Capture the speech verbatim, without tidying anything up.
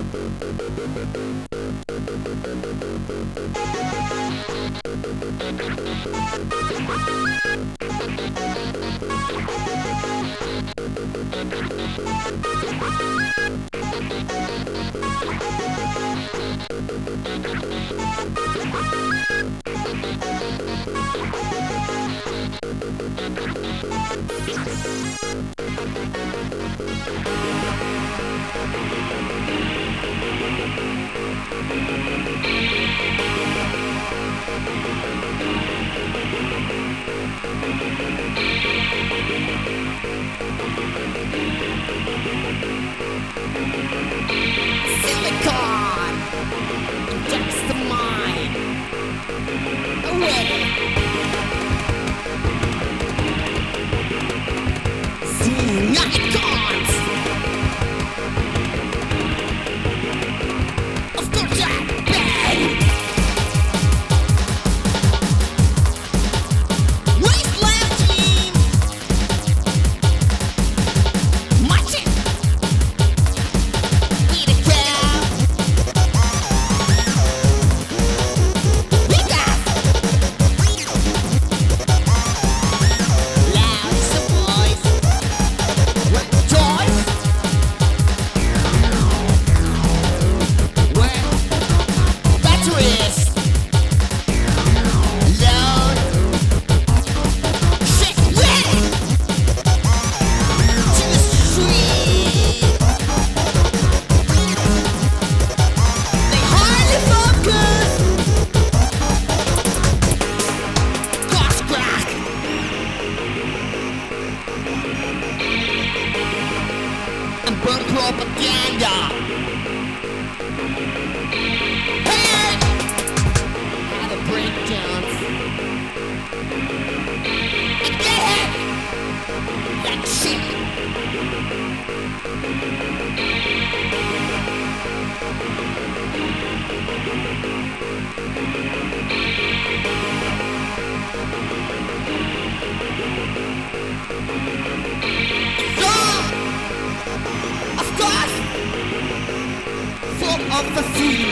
Silicon injects the mind away. Seeing icons. Of course I beg. Wasteland team. Marching. Need a cab. Beat that. Loud as a voice. What choice? Where batteries load. Shake ready to the street. They hardly focus. Gas crack. And burn propaganda. Hey! Have a breakdown. And get it! That shit! So, of course, full of the feeling.